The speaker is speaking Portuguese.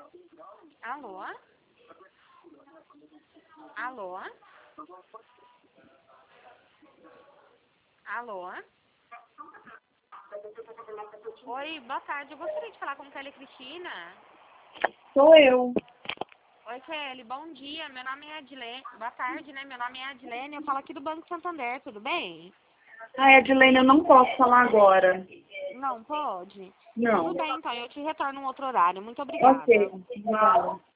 Alô? Alô? Alô? Oi, boa tarde. Eu gostaria de falar com Kelly Cristina. Sou eu. Oi, Kelly. Bom dia. Meu nome é Adilene. Boa tarde, né? Meu nome é Adilene. Eu falo aqui do Banco Santander. Tudo bem? Edilene, eu não posso falar agora. Não pode? Não. Tudo bem, então. Eu te retorno um outro horário. Muito obrigada. Ok. Não.